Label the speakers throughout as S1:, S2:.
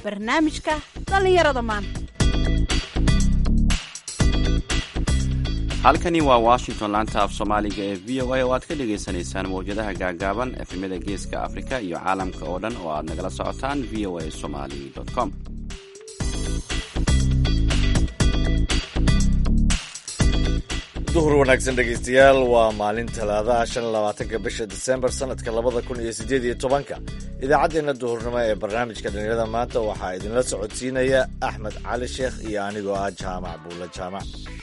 S1: barnaamijka dhallinyarada maanta.
S2: halkani waa Washington, laanta af Soomaaliga ee VOA oo aad ka dhagaysanaysaan mawjadaha gaagaaban efemyada geeska Afrika iyo caalamka oo dhan oo aad nagala socotaan voasomali.com.
S3: duhur wanaagsan dhegaystayaal, waa maalin talaadaha 25 bisha December sanadka 2018. idaacaddeenna duhurnimo ee barnaamijka dhalinyarada maanta waxaa idinla socodsiinaya Axmed Cali Sheekh iyo anigoo ah Jaamac Buula Jaamac.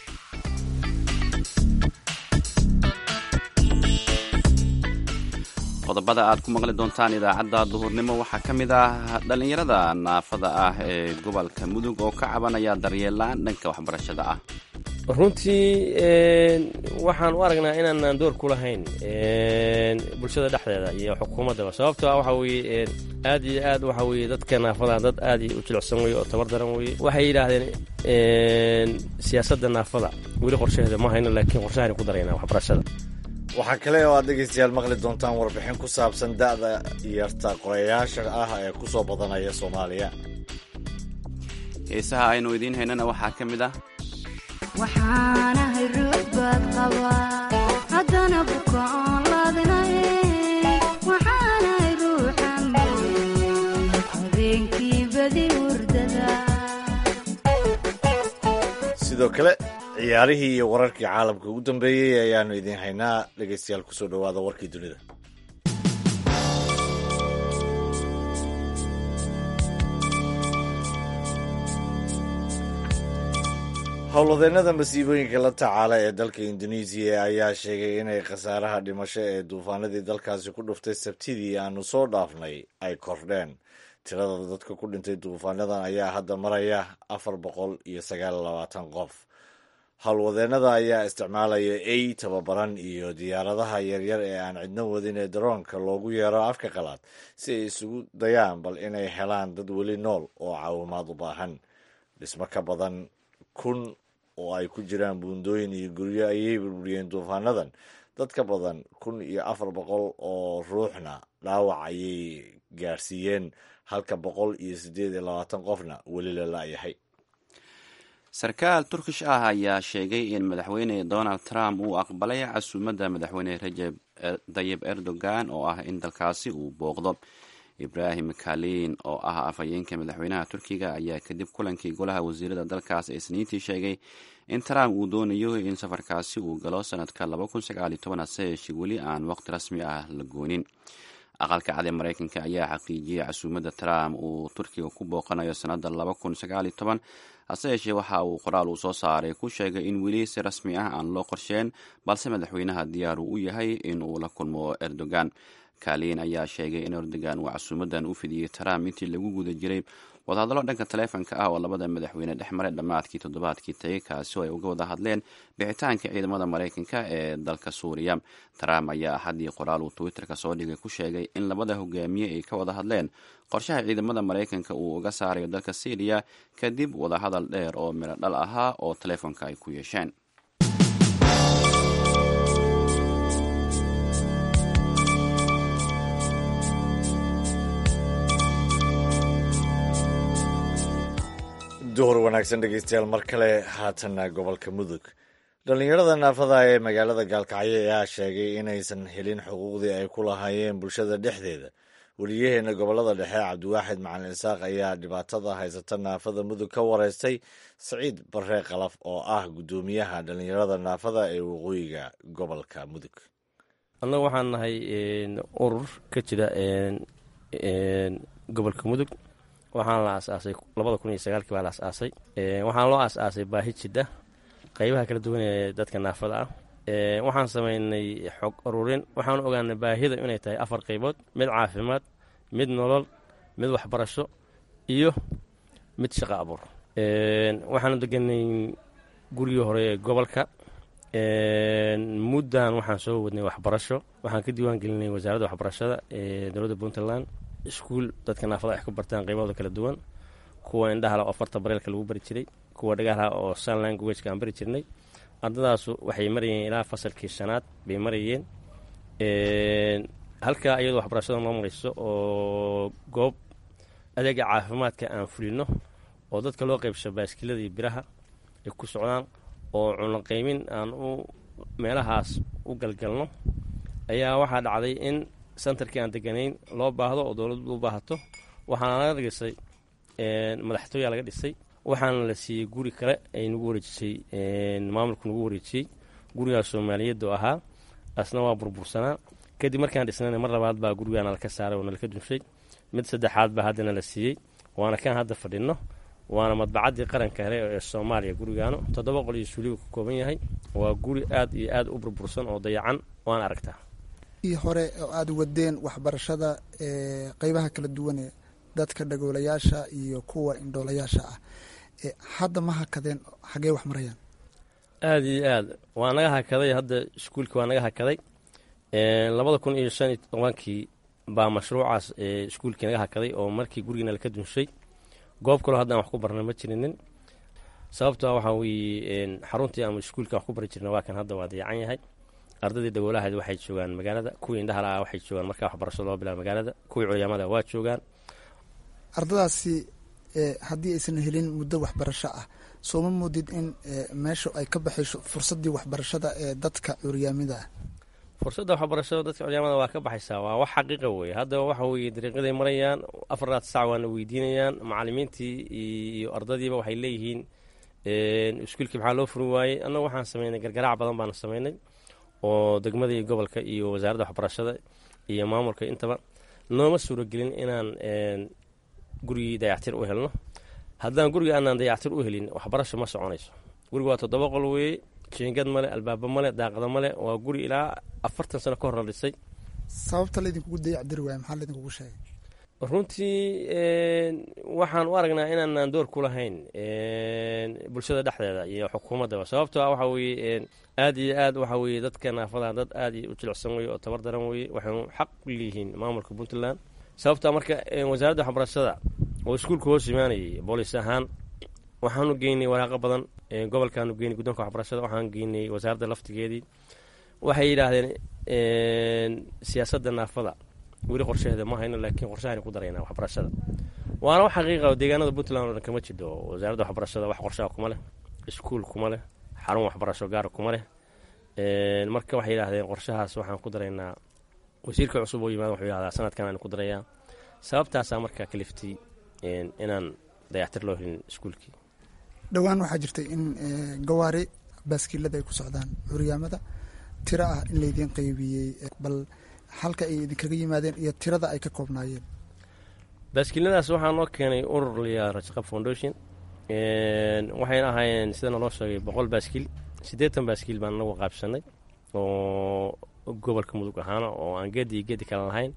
S2: qodobada aad ku maqli doontaan idaacadda duhurnimo waxaa ka mid ah dhallinyarada naafada ah ee gobolka Mudug oo ka cabanaya daryeel la'aan dhanka waxbarashada ah.
S4: runtii waxaan u aragnaa inaanaan door ku lahayn bulshada dhexdeeda iyo xukuumaddaba. sababtoo ah waxaa weeye aad iyo aad waxaa weeye dadka naafada dad aad u jilicsan weye oo tabar daran weye. waxay yidhaahdeen siyaasadda naafada weli qorshaheeda ma hayno, laakiin qorshahaani ku daraynaa waxbarashada.
S3: waxaa kale oo aad dhegaystayaal maqli doontaan warbixin ku saabsan da'da yarta qorayaasha ah ee ku soo badanaya Soomaaliya.
S2: heesaha aynu idiin haynana waxaa ka mid ah
S5: waxaanahay ruux baad qabaa haddana bukaan laadinaye waxaanahay ruuxan habeenkii badi hurdada.
S3: sidoo kale ciyaarihii iyo wararkii caalamka ugu dambeeyey ayaanu idiin haynaa. dhegaystayaal kusoo dhowaada warkii dunida. howlwadeennada masiibooyinka la tacaala ee dalka Indonesia ayaa sheegay inay khasaaraha dhimasho ee duufaanadii dalkaasi ku dhuftay Sabtidii aanu soo dhaafnay ay kordheen. tirada dadka ku dhintay duufaanadan ayaa hadda maraya 429 qof. howlwadeennada ayaa isticmaalaya tababaran iyo diyaaradaha yaryar ee aan cidno wadin ee daroonka loogu yeero afka qalaad si ay isugu dayaan bal inay helaan dad weli nool oo caawimaad u baahan. dhismo ka badan 1,000 oo ay ku jiraan buundooyin iyo guryo ayay burburiyeen duufaanadan. dad ka badan 1,400 oo ruuxna dhaawac ayay gaarsiiyeen, halka 128 qofna weli la la'yahay.
S2: sarkaal turkish ah ayaa sheegay in madaxweyne Donald Trump uu aqbalay casuumadda madaxweyne Recep Tayyip Erdogan oo ah in dalkaasi uu booqdo. Ibrahim Kalin oo ah afhayeenka madaxweynaha Turkiga ayaa kadib kulankii golaha wasiirada dalkaas ee Isniintii sheegay in Trump uu doonayo in safarkaasi uu galo sanadka 2019 hase weli aan waqti rasmi ah la goonin. aqalka cad ee Mareykanka ayaa xaqiijiyay casuumadda Trump uu Turkiga ku booqanayo sanadda 2019 hase yeeshee waxa uu qoraal uu soo saaray ku sheegay in weli si rasmi ah aan loo qorsheen, balse madaxweynaha diyaar u yahay in uu la kulmo Erdogan. Kalin ayaa sheegay in Erdogan uu casuumadan u fidiyey Trump intii lagu guda jiray wadahadallo dhanka taleefanka ah oo labada madaxweyne dhex maray dhammaadkii toddobaadkii tagay, kaasi oo ay uga wada hadleen bixitaanka ciidamada Mareykanka ee dalka Suuriya. Trump ayaa axadii qoraal uu Twitterka soo dhigay ku sheegay in labada hogaamiye ay ka wada hadleen qorshaha ciidamada Mareykanka uu uga saarayo dalka Syria kadib wadahadal dheer oo miro dhal ahaa oo taleefanka ay ku yeesheen.
S3: duhur wanaagsan dhegaystayaal, mar kale haatana gobolka Mudug. dhallinyarada naafada ee magaalada Gaalkacyo ayaa sheegay inaysan helin xuquuqdii ay ku lahaayeen bulshada dhexdeeda. weliyaheena gobolada dhexe Cabdiwaaxid Macalin Isaaq ayaa dhibaatada haysata naafada Mudug ka wareystay Saciid Barre Qalaf oo ah gudoomiyaha dhallinyarada naafada ee waqooyiga gobolka Mudug.
S4: annagu waxaan nahay urur ka jira gobolka Mudug. waxaan la aasaasay 2009 baa la aasaasay. waxaan loo aasaasay baahi jidda qaybaha kala duwan ee dadka naafada ah. waxaan sameynay xog ururin. waxaan ogaanay baahida inay tahay 4 qaybood: mid caafimaad, mid nolol, mid waxbarasho iyo mid shaqo abuur. waxaan deganay gurigii hore ee gobolka. muddan waxaan soo wadnay waxbarasho. waxaan ka diiwaan gelinay wasaaradda waxbarashada ee dowladda Puntland iskuul dadka naafada ay ku bartaan qaybahooda kala duwan. kuwa indhaha oo farta bareelka lagu bari jiray, kuwa dhagaha oo sign language ka aan bari jirnay. ardadaasu waxay marayeen ilaa fasalkii 5aad bay marayeen. halka iyadoo waxbarashada noo marayso oo goob adeega caafimaadka aan fulino oo dadka loo qaybsho baaskilada iyo biraha ay ku socdaan oo cunaqaymin aan u meelahaas u galgalno ayaa waxaa dhacday in sentarkii aan deganayn loo baahdo oo dowladdu u baahato waxaana laga dhigisay madaxtooyaa laga dhisay waxaana la siiyey guri kale ay nagu wareejisay maamulku nagu wareejiyey gurigaas soomaaliyaddu ahaa asna waa burbursanaa kadib markaan dhisnayna mar labaad baa gurigaana laka saaray oo nalaka dunshay mid saddexaad baa haddana la siiyey waana kaan hadda fadhinno waana madbacaddii qaranka hele ee soomaaliya gurigaanu 7 qol iyo suuligu ka kooban yahay waa guri aad iyo aad u burbursan oo dayacan waana aragtaa
S6: hore oo aad wadeen waxbarashada qaybaha kala duwan ee dadka dhagoolayaasha iyo kuwa indhoolayaasha ah hadda ma hakadeen xagee wax marayaan
S4: aad iyo aad waa naga hakaday hadda iskuulka waa naga hakaday 2015kii baa mashruucaas iskuulkii naga hakaday oo markii gurigiina laka dunshay goob kaloo haddaan wax ku barna ma jirinin sababtoo waxaa weeye xaruntii ama iskuulka wax ku bari jirna waa kan hadda waa dayacan yahay ardaydii dhagoolahayd waxay joogaan magaalada kuwii indhaha la-ah waxay joogaan markaa waxbarasho loo bilaabo magaalada kuwii culiyaamada waa joogaan
S6: ardadaasi haddii aysan helin muddo waxbarasho ah soo ma moodid in meesha ay ka baxayso fursaddii waxbarashada ee dadka curyaamida ah
S4: fursadda waxbarashada dadka culiyaamada waa ka baxaysaa waa wax xaqiiqa weeye hadda waxa weeye dariiqaday marayaan 4 saac waana weydiinayaan macallimiintii iyo ardadiiba waxay leeyihiin iskuulkii maxaa loo furi waayey annagu waxaan samaynay gargaraac badan baanu samaynay oo degmada iyo gobolka iyo wasaaradda waxbarashada iyo maamulka intaba nooma suuragelin inaan gurigii dayactir u helno haddaan guriga aanaan dayactir u helin waxbarasho ma soconayso guriga waa 7 qol weeye jiingad male albaaba male daaqada male waa guri ilaa 40 sano ka hor la dhisay
S6: sababta laydinkugu dayacdiri waaya maxaa laydinkugu sheegay
S4: runtii waxaan u aragnaa inaanaan door ku lahayn bulshada dhexdeeda iyo xukuumaddaba sababtoo ah waxa weeye aad iyo aad waxa weeye dadka naafada dad aad u jilicsan weye oo tabar daran weye waxaynu xaq u leeyihiin maamulka puntland sababtaa marka wasaaradda waxbarashada oo iskuulka hoos imaanayay boolis ahaan waxaanu geynay waraaqo badan gobolkaanu geynay guddoonka waxbarashada waxaan geynay wasaaradda laftigeedii waxay yidhaahdeen siyaasadda naafada weli qorshaheeda ma hayno laakiin qorshahan ku daraynaa waxbarashada waana wax xaqiiqa oo deegaanada puntland oo dhan kama jidho wasaaradda waxbarashada wax qorshaha kuma leh iskuul kuma leh xarun waxbarasho gaar kuma leh marka waxay yidhaahdeen qorshahaas waxaan ku daraynaa wasiirka cusub oo yimaada wuxuu yidhahdaa sanadkan aan ku darayaa sababtaasaa markaa kaliftay inaan dayactir loo helin iskuulkii
S6: dhowaan waxaa jirtay in gawaari baaskiilada ay ku socdaan curyaamada tiro ah in laydiin qaybiyey bal halka ay idinkaga yimaadeen iyo tirada ay ka koobnaayeen
S4: baaskiiladaas waxaa noo keenay urur liyaa rajaqab foundation waxayna ahaayeen sida naloo sheegay 100 baaskiil 80 baaskiil baan nagu qaabsanay oo gobolka mudug ahaana oo aan geedi kale lahayn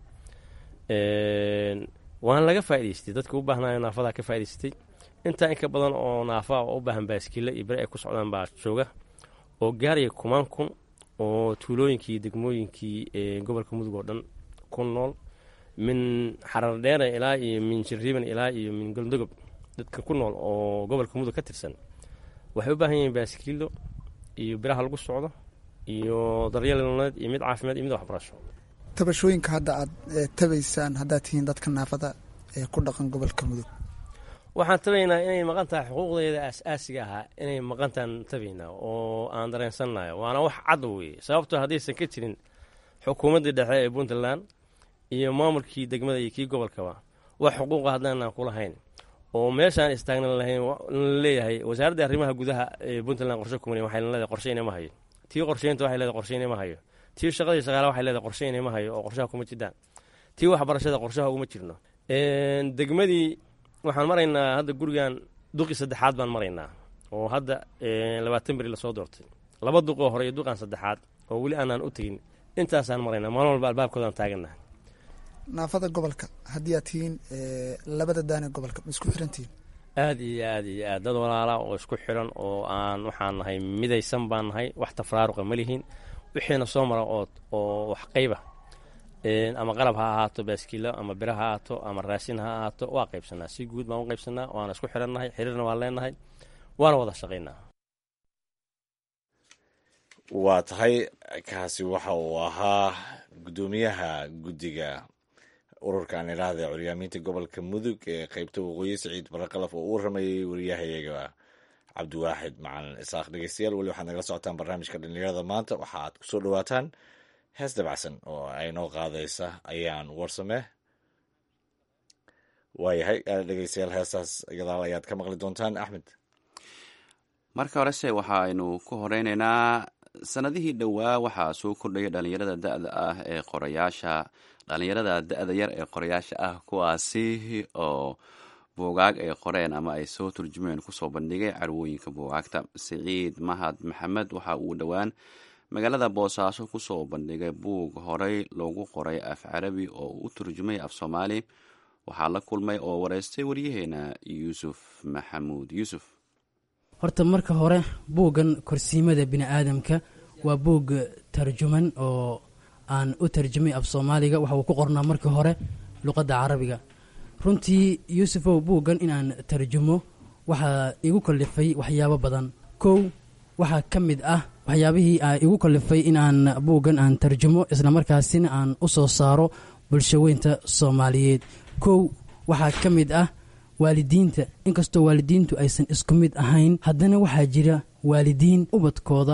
S4: waana laga faa'idaystay dadka u baahnayo naafadaa ka faa'idaystay intaa in ka badan oo naafa oo u baahan baaskiilla iyo beri ay ku socdaan baa jooga oo gaaraya 10 kun oo tuulooyinkii iyo degmooyinkii gobolka mudug oo dhan ku nool min xarardheere ilaa iyo min jirriban ilaa iyo min goldogob dadka ku nool oo gobolka mudug ka tirsan waxay u baahan yihiin baaskiilo iyo biraha lagu socdo iyo daryeel nololeed iyo mid caafimaad iyo mid waxbarasho
S6: tabashooyinka hadda aad tabaysaan haddaad tihiin dadka naafada ee ku dhaqan gobolka mudug
S4: waxaan tabaynaa inay maqan tahay xuquuqdeeda aas-aasiga ahaa inay maqantaan tabaynaa oo aan dareensannayo waana wax cad weeye sababtoo haddaysan ka jirin xukuumaddii dhexe ee puntland iyo maamulkii degmada iyo kii gobolkaba wax xuquuqa haddaanaan ku lahayn oo meeshaan istaagnan lahayn laleeyahay wasaaradda arrimaha gudaha ee puntland qorshe kumani waxay leedahay qorshe inama hayo tii qorsheynta waxay leedahay qorshe inama hayo tii shaqadii shaqaalaha waxay leedahay qorshe inama hayo oo qorshaha kuma jiraan tii waxbarashada qorshaha uguma jirno degmadii waxaan maraynaa hadda gurigan duqii 3aad baan maraynaa oo hadda 20 beri lasoo doortay 2 duqoo hore iyo duqan 3aad oo weli aanaan u tegin intaasaan maraynaa maalin walba albaabkoodaan taagannaha
S6: naafada gobolka haddii aad tihiin labada daane gobolka ma isku xirantihiin
S4: aad iyo aad iyo aad dad walaala oo isku xiran oo aan waxaan nahay midaysan baan nahay wax tafraaruqa ma lihiin wixiina soo mara oo wax qayba ama qalab ha ahaato baaskiilo ama bira ha ahaato ama raashin ha ahaato waa qaybsanaa si guud baan u qaybsanaa waana isku xirannahay xiriirna waan leenahay waana wada shaqaynaa
S3: waa tahay kaasi waxa uu ahaa guddoomiyaha guddiga ururkan idhaahda curyaamiinta gobolka mudug ee qeybta waqooyi Siciid Baraqalaf oo uu rameeyey wariyahayaga cabdiwaaxid macalin isaaq. dhegeystayaal weli waxaad nagala socotaan barnaamijka dhalinyarada maanta. waxa aad kusoo dhawaataan hees dabacsan oo ay noo qaadaysa ayaan warsame. waayahay dhegeystayaal heestaas gadaal ayaad ka maqli doontaan. Axmed,
S2: marka horese waxa aynu ku horeyneynaa sanadihii dhowaa waxaa soo kordhaya dhalinyarada da-da ah ee qorayaasha dhalinyarada da-da yar ee qorayaasha ah, kuwaasi oo buugaag ay qoreen ama ay soo turjumeen kusoo bandhigay carwooyinka buugaagta. Siciid Mahad Maxamed waxa uu dhowaan magaalada Boosaaso kusoo bandhigay buug horey loogu qoray af carabi oo u turjumay af Soomaali. waxaa la kulmay oo wareystay waryaheena yuusuf maxamuud yuusuf.
S7: horta marka hore buuggan korsiimada bini'aadamka waa buug tarjuman oo aan u tarjumay af Soomaaliga. waxa uu ku qornaa markii hore luqadda carabiga. runtii yuusufow buuggan inaan tarjumo waxaa igu kallifay waxyaabo badan. kow waxaa ka mid ah waxyaabihii igu kallifay inaan buuggan aan tarjumo isla markaasina aan u soo saaro bulshaweynta Soomaaliyeed. kow waxaa ka mid ah waalidiinta. inkastoo waalidiintu aysan isku mid ahayn, haddana waxaa jira waalidiin ubadkooda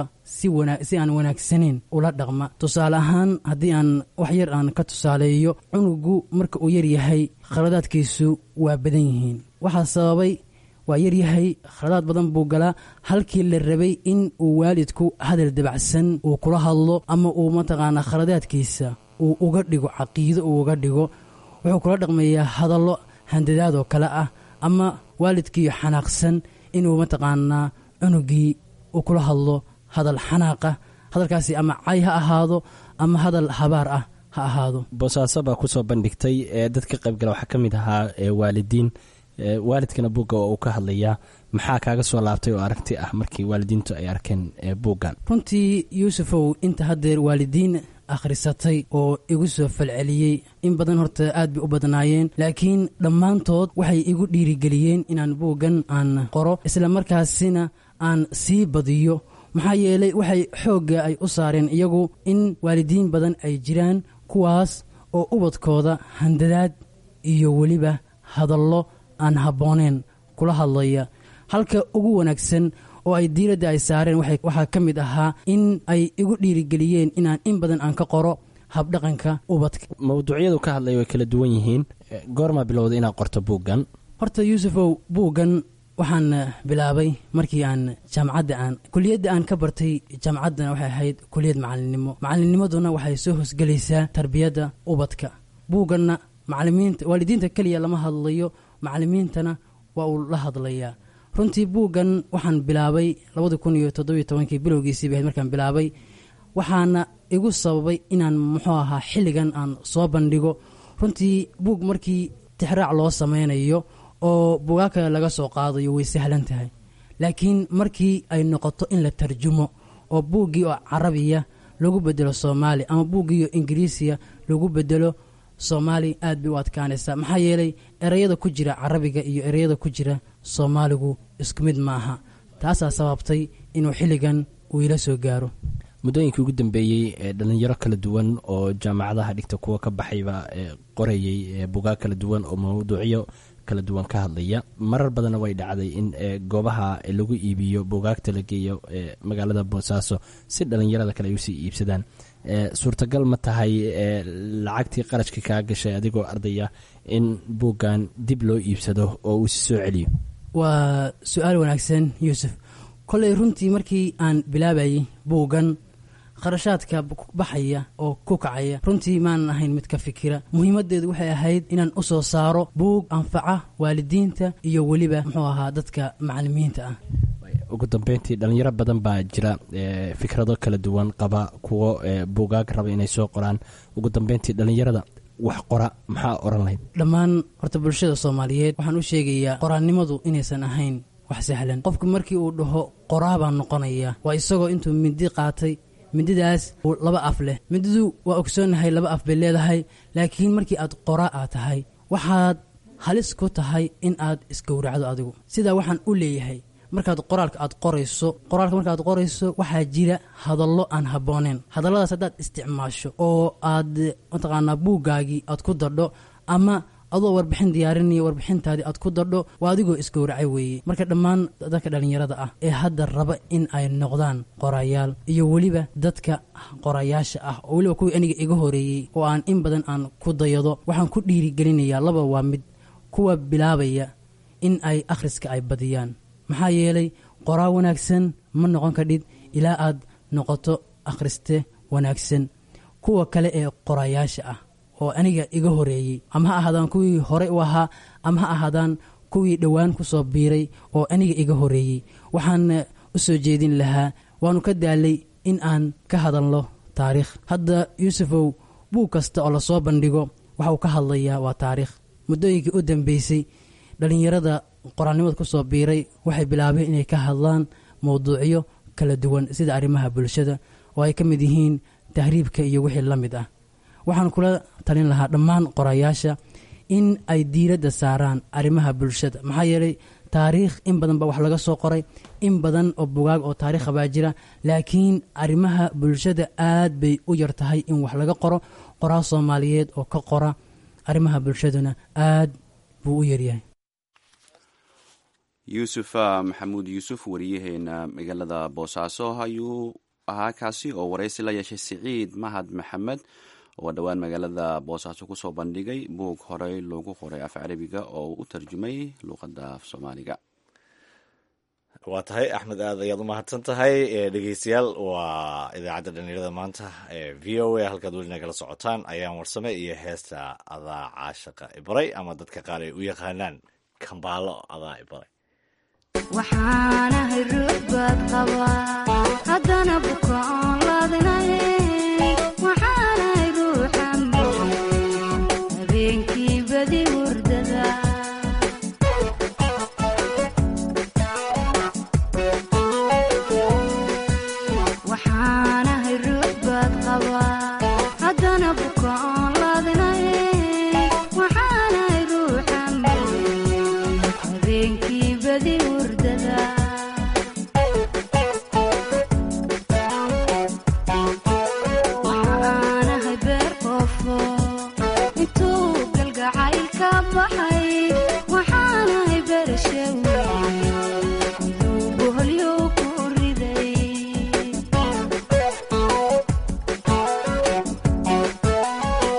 S7: si aan wanaagsanayn ula dhaqma. tusaale ahaan haddii aan wax yar aan ka tusaaleeyo, cunugu marka uu yaryahay khaladaadkiisu waa badan yihiin. waxaa sababay waa yaryahay, khaladaad badan buu galaa. halkii la rabay in uu waalidku hadal dabacsan uu kula hadlo ama uu mataqaanaa khaladaadkiisa uu uga dhigo caqiido uu uga dhigo, wuxuu kula dhaqmayaa hadallo handadaadoo kale ah, ama waalidkii xanaaqsan inuu mataqaanaa cunugii uu kula hadlo hadal xanaaqa. hadalkaasi ama cay ha ahaado ama hadal habaar ah ha ahaado.
S8: Boosaaso baa kusoo bandhigtay dadka qaybgala waxaa ka mid ahaa waalidiin. waalidkana buugga oo uu ka hadlayaa, maxaa kaaga soo laabtay oo aragti ah markii waalidiintu ay arkeen buuggan?
S7: runtii yuusufow, inta haddeer waalidiin akhrisatay oo igu soo falceliyey in badan horta aad bay u badnaayeen, laakiin dhammaantood waxay igu dhiirigeliyeen inaan buuggan aan qoro isla markaasina aan sii badiyo. maxaa yeelay waxay xoogga ay u saareen iyagu in waalidiin badan ay jiraan kuwaas oo ubadkooda handadaad iyo weliba hadallo aan habbooneen kula hadlaya. halka ugu wanaagsan oo ay diiradda ay saareen waxaa ka mid ahaa in ay igu dhiirigeliyeen inaan in badan aan ka qoro habdhaqanka ubadka.
S8: mawduucyadu ka hadlaya way kala duwan yihiin. goormaa bilowday inaad qorto buuggan?
S7: horta yuusufow, buuggan waxaan bilaabay markii aan jaamacadda kuliyadda aan ka bartay. jaamacaddana waxay ahayd kuliyad macalinimo. macalinnimaduna waxay soo hosgelaysaa tarbiyadda ubadka. buugganna waalidiinta keliya lama hadlayo, macalimiintana waa uu la hadlayaa. runtii buuggan waxaan bilaabay 2017 bilowgiisii bay ahayd markaan bilaabay. waxaana igu sababay inaan muxuu ahaa xilligan aan soo bandhigo. runtii buug markii tixraac loo samaynayo oo buugaag kale laga soo qaadayo way sahlan tahay, laakiin markii ay noqoto in la tarjumo oo buuggii oo carabiya lagu bedelo Soomaali ama buuggii oo Ingiriisiya lagu bedelo Soomaali, aad bay u adkaanaysaa. maxaa yeelay ereyada ku jira carabiga iyo ereyada ku jira Soomaaligu isku mid maaha. taasaa sababtay inuu xilligan uu ila soo gaaro.
S8: muddooyinkii ugu dambeeyey dhalinyaro kala duwan oo jaamacadaha dhigta kuwa ka baxayba qorayey buugaag kala duwan oo mawduucyo kala duwan ka hadlaya. marar badanna way dhacday in goobaha lagu iibiyo buugaagta la geeyo magaalada Boosaaso si dhalinyarada kale ay usii iibsadaan. suurtagal ma tahay lacagtii qarashka kaa gashay adigoo ardaya in buuggan dib loo iibsado oo uu si soo celiyo?
S7: waa su-aal wanaagsan yuusuf. koley runtii markii aan bilaabayay buuggan, kharashaadka baxaya oo ku kacaya runtii maanan ahayn mid ka fikira. muhiimadeedu waxay ahayd inaan u soo saaro buug anfaca waalidiinta iyo weliba muxuu ahaa dadka macalimiinta ah.
S8: ugu dambeyntii dhalinyaro badan baa jira fikrado kala duwan qaba, kuwo buugaag raba inay soo qoraan. ugu dambeyntii dhalinyarada wax qora maxaa oran lahayd?
S7: dhammaan horta bulshada Soomaaliyeed waxaan u sheegayaa qoraannimadu inaysan ahayn wax sahlan. qofku markii uu dhaho qoraa baan noqonaya, waa isagoo intuu mindi qaatay, mindidaas laba af leh. mindidu waa ogsoonahay laba af bay leedahay, laakiin markii aad qoraa aad tahay waxaad halis ku tahay in aad isgowracdo adigu. sidaa waxaan u leeyahay, markaad qoraalka markaad qorayso waxaa jira hadallo aan habbooneen. hadalladaas haddaad isticmaasho oo aad mataqaanaa buuggaagii aad ku dardho ama adoo warbixin diyaarinaya warbixintaadii aad ku dardho waa adigoo isgowracay weeye. marka dhammaan dadka dhallinyarada ah ee hadda raba in ay noqdaan qorayaal iyo weliba dadka qorayaasha ah oo weliba kuwii aniga iga horeeyey oo aan in badan aan ku dayado, waxaan ku dhiirigelinayaa laba waa mid kuwa bilaabaya in ay akhriska ay badiyaan, maxaa yeelay qoraa wanaagsan ma noqon kadhid ilaa aad noqoto akhriste wanaagsan. kuwa kale ee qorayaasha ah oo aniga iga horeeyey, ama ha ahaadaan kuwii hore u ahaa ama ha ahaadaan kuwii dhowaan ku soo biiray oo aniga iga horeeyey, waxaan u soo jeedin lahaa, waanu ka daalay in aan ka hadalno taariikh. hadda yuusufow, buug kasta oo lasoo bandhigo waxa uu ka hadlayaa waa taariikh. muddooyinkii u dambeysay dhallinyarada qoraalnimada ku soo biiray waxay bilaabeen inay ka hadlaan mowduucyo kala duwan sida arrimaha bulshada oo ay ka mid yihiin tahriibka iyo wixii la mid ah. waxaan kula talin lahaa dhammaan qorayaasha in ay diiradda saaraan arrimaha bulshada, maxaa yeelay taariikh in badan baa wax laga soo qoray, in badan oo bugaag oo taariikha baa jira, laakiin arrimaha bulshada aad bay u yar tahay in wax laga qoro. qoraa soomaaliyeed oo ka qora arrimaha bulshaduna aad buu u yaryahay.
S2: yuusuf maxamuud yuusuf wariyaheena magaalada boosaaso ayuu ahaa kaasi oo waraysi la yeeshay siciid mahad maxamed oo dhowaan magaalada boosaaso kusoo bandhigay buug horey loogu qoray af carabiga oo u tarjumay luuqadda af soomaaliga.
S3: waa tahay axmed, aad ayaad u mahadsan tahay. dhegeystayaal, waa idaacadda dhalinyarada maanta ee v o a halkaad weli nagala socotaan. ayaan warsame iyo heesta adaa caashaqa ibaray, ama dadka qaar ay u yaqaanaan kambaalo adaa ibaray.
S5: waxaanahay ruux baad qabaa haddana bukoon laadinaye, waxaanahay ruuxan habeenkii badi hurdada. waxaanahay ruux baad qabaa haddana bukoon laadinaye, waxaanahay ruuxan habeenkii badi hurdada. waxaanahay beer qofo intuu galgacayl ka baxay, waxaanahay beerashawe miduu boholyo ku riday.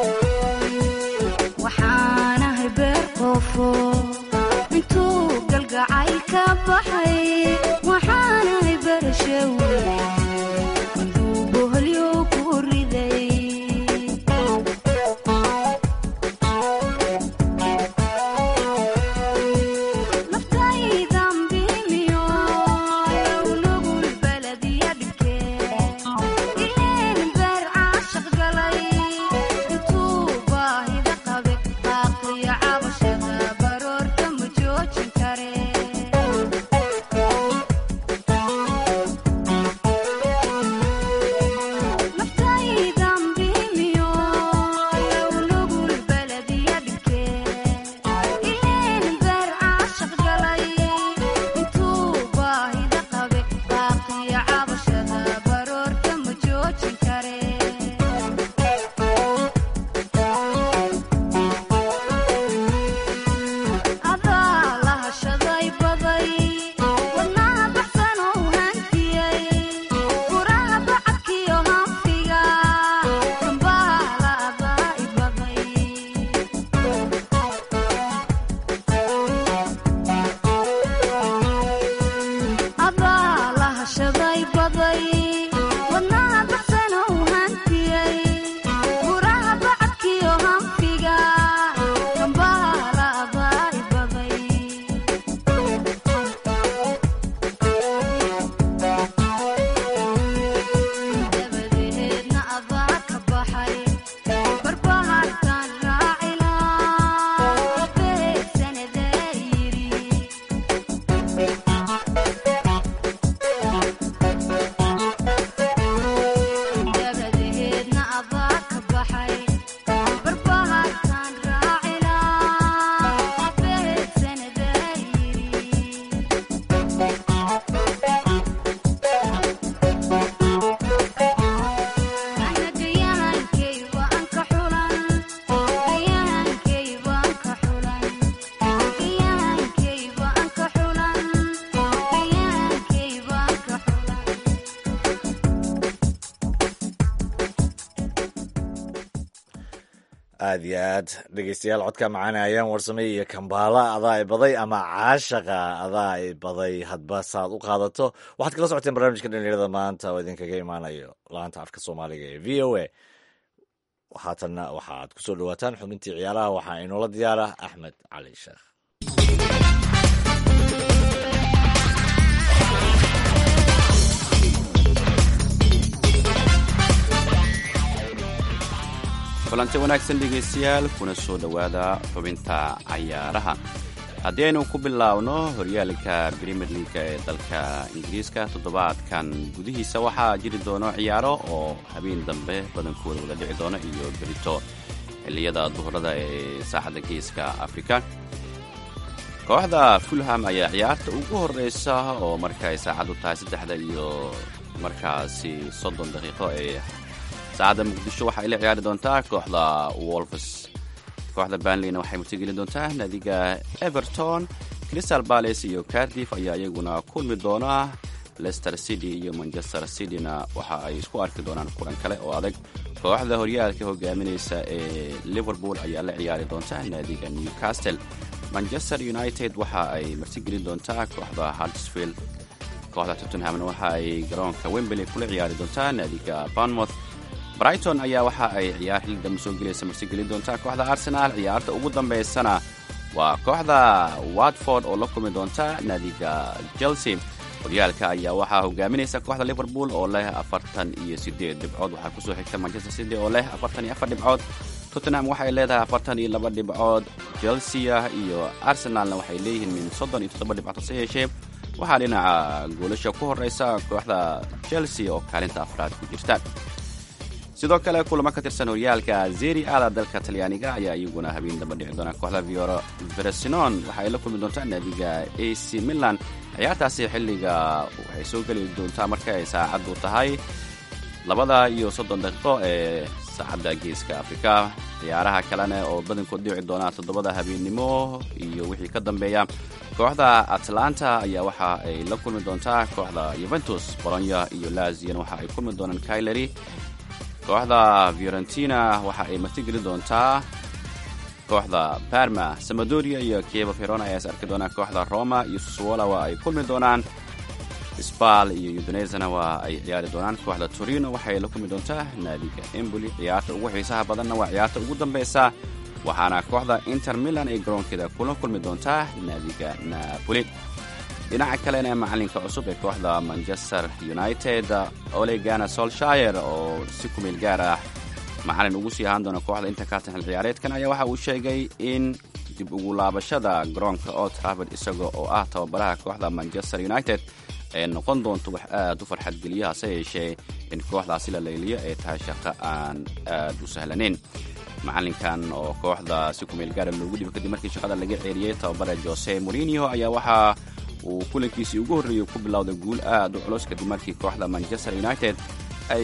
S3: aad iyo aad dhegeystayaal codka macaana ayaan warsamay iyo kambaala adaa i baday ama caashaqa adaa i baday hadba saad u qaadato waxaad kala socoteen barnaamijka dhalinyarada maanta oo idinkaga imaanayo laanta afka soomaaliga ee v o a haatanna waxaad ku soo dhawaataan xubintii ciyaaraha waxaa inoola diyaara axmed cali sheekh
S2: kulanti wanaagsan dhegaystayaal kuna soo dhowaada xubinta cayaaraha haddii aynu ku bilaabno horyaalka premier leaga ee dalka ingiriiska toddobaadkan gudihiisa waxaa jiri doono ciyaaro oo habeen dambe badankooda wada dhici doono iyo berito xilliyada duhurada ee saaxadda geeska afrika kooxda fulham ayaa ciyaarta ugu horeysa oo markaay saacaddu tahay 3 iyo markaasi 30 daqiiqo ee saacadda muqdisho waxa ay la ciyaari doontaa kooxda wolves kooxda Burnleyna waxay martigelin doontaa naadiga Everton Crystal Palace iyo Cardiff ayaa iyaguna kulmi doona Leicester City iyo Manchester City-na waxa ay isku arki doonaan kulan kale oo adag kooxda horyaalka hogaaminaysa ee Liverpool ayaa la ciyaari doonta naadiga Newcastle Manchester United waxa ay martigelin doontaa kooxda Huddersfield kooxda Tottenham waxa ay garoonka Wembley kula ciyaari doontaa naadiga Bournemouth Brighton ayaa waxa ay ciyaar xilligan soo gelaysa martigelin doontaa kooxda Arsenal ciyaarta ugu dambeysana waa kooxda Watford oo la kulmi doonta naadiga Chelsea horyaalka ayaa waxaa hogaaminaysa kooxda Liverpool oo leh 48 dhibcood waxaa ku soo xigta Manchester City oo leh 44 dhibcood Tottenham waxay leedahay 42 dhibcood Chelsea iyo Arsenalna waxay leeyihiin min 37 dhibcood soo yeeshee waxaa dhinaca goolasha ku horeysa kooxda Chelsea oo kaalinta afraad ku jirta sidoo kale kulamo ka tirsan horyaalka Serie A dalka Talyaaniga ayaa iyaguna habeen dambe dhici doona kooxda Frosinone waxay la kulmi doontaa naadiga AC Milan ciyaartaasi xilliga waxay soo gali doontaa marka ay saacadu tahay 2:30 daqiiqo ee saacadda geeska Afrika ciyaaraha kalena oo badankood dhici doona 7 habeenimo iyo wixii ka dambeeya kooxda Atlanta ayaa waxa ay la kulmi doontaa kooxda Juventus Bologna iyo Lazio waxa ay kulmi doonaan Cagliari kooxda Fiorentina waxa ay martigeli doontaa kooxda Parma Sampdoria iyo Chievo Verona ayaa is arki doona kooxda Roma iyo Sassuolo waa ay kulmi doonaan Spal iyo Udinese-na waa ay ciyaari doonaan kooxda Torino waxay la kulmi doontaa naadiga Empoli ciyaarta ugu xiisaha badanna waa ciyaarta ugu dambeysa waxaana kooxda Inter Milan ay garoonkeeda kula kulmi doontaa naadiga Napoli dhinaca kalena macalinka cusub ee kooxda Manchester United Ole Gunnar Solskjaer oo si ku meel gaar ah macalin ugu sii ahaan doona kooxda inta ka tan ciyaareedkan ayaa waxa uu sheegay in dib ugu laabashada garoonka Old Trafford isaga oo ah tababaraha kooxda Manchester United ay noqon doonto wax aad u farxad geliya hase yeeshee in kooxdaasi la leeliyo ay tahay shaqo aan aad u sahlanayn macalinkan oo kooxda si ku meel gaar ah loogu dhibay kadib markii shaqada laga ceeriyay tababara Jose Mourinho ayaa waxa uu kulankiisii ugu horreeyay ku bilowday guul aad u culus kadib markii kooxda Manchester United ay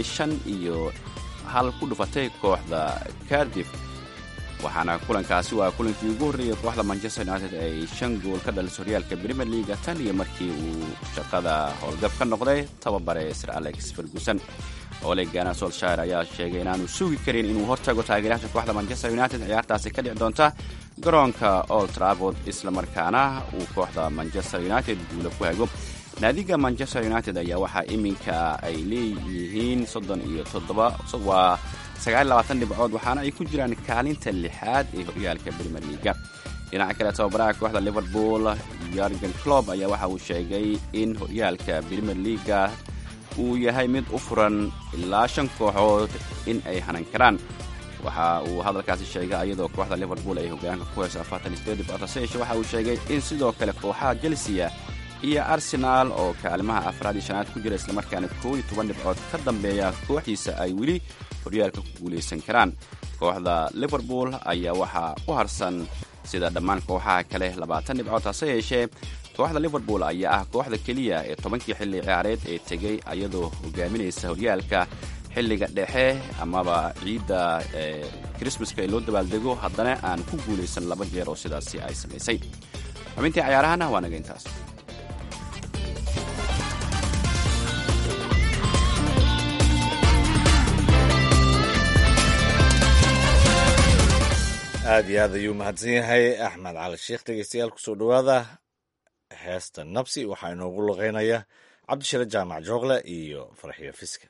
S2: 5-1 ku dhufatay kooxda Cardiff waxaana kulankaasi waa kulankii ugu horreeyay kooxda Manchester United ay 5 gool ka dhalisay horyaalka Premier League tan iyo markii uu shaqada howlgab ka noqday tababare Sir Alex Ferguson Ole Gunnar Solskjaer ayaa sheegay inaanu sugi karin inuu hortago taageerayaasha kooxda Manchester United ciyaartaasi ka dhici doonta garoonka Old Trafford isla markaana uu kooxda Manchester United guul ku hago naadiga Manchester United ayaa waxa iminka ay leeyihiin 37 waa 29 dhibcood waxaana ay ku jiraan kaalinta 6aad ee horyaalka Premier League dhinaca kale tababaraha kooxda Liverpool Jurgen Klopp ayaa waxa uu sheegay in horyaalka Premier League uu yahay mid u furan ilaa 5 kooxood in ay hanan karaan waxa uu hadalkaasi sheegay iyadoo kooxda Liverpool ay hoggaanka ku hayso 48 dhibcood waxa uu sheegay in sidoo kale kooxaha Chelsea iyo Arsenal oo kaalimaha afraad iyo shanaad ku jira isla markaana 12 dhibcood ka dambeeya kooxiisa ay wili horyaalka ku guuleysan karaan kooxda Liverpool ayaa waxa u harsan sida dhammaan kooxaha kale 20 dhibcood hase yeeshee kooxda Liverpool ayaa ah kooxda kaliya ee 10kii xilli ciyaareed ee tagay iyadoo hogaaminaysa horyaalka xilliga dhexe amaba ciida Christmaska loo dabaaldego haddana aan ku guuleysan 2 jeer oo sidaasi ay sameysay xubintii ciyaarahana waa naga intaas
S3: aad iyo aad ayuu mahadsan yahay axmed cali sheekh. dhegeystayaal kusoo dhowaada heesta nabsi waxaa inoogu luqeynaya cabdishire jaamac joogle iyo farxiyo fiska.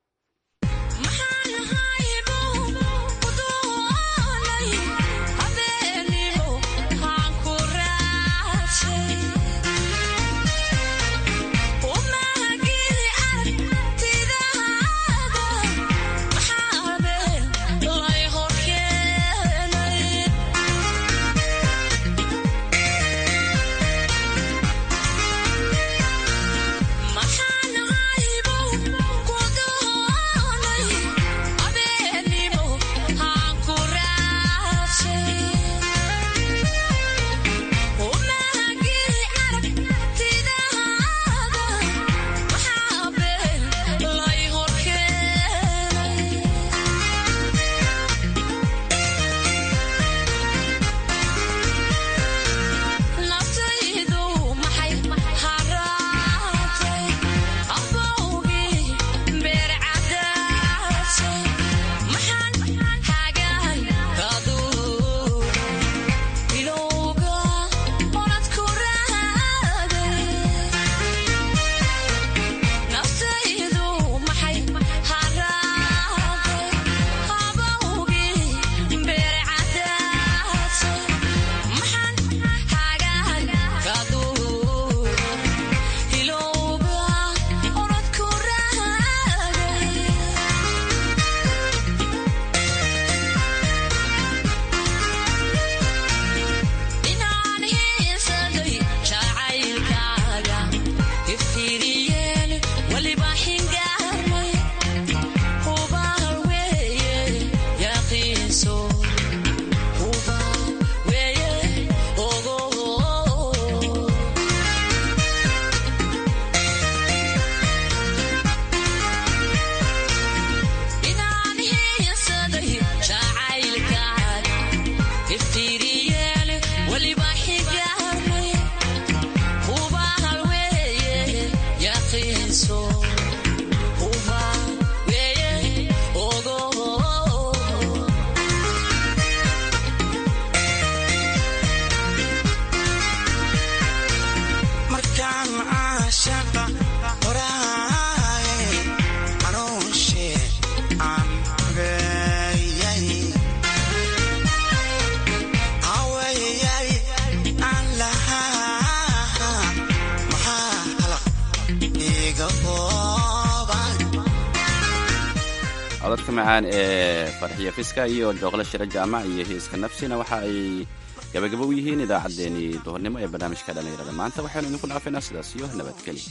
S2: codadka macaan ee farxiyo fiska iyo joogle shire jaamac iyo heeska nafsina waxa ay gabagabo u yihiin idaacaddeenii duhurnimo ee barnaamijka dhallinyarada maanta waxaynu idinku dhaafaynaa sidaas iyo nabadgelyo.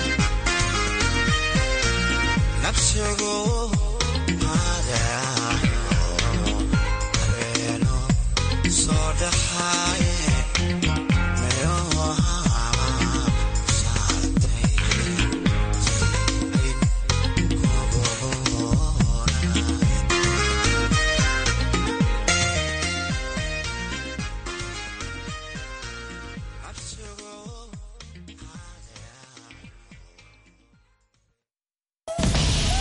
S9: nafsigu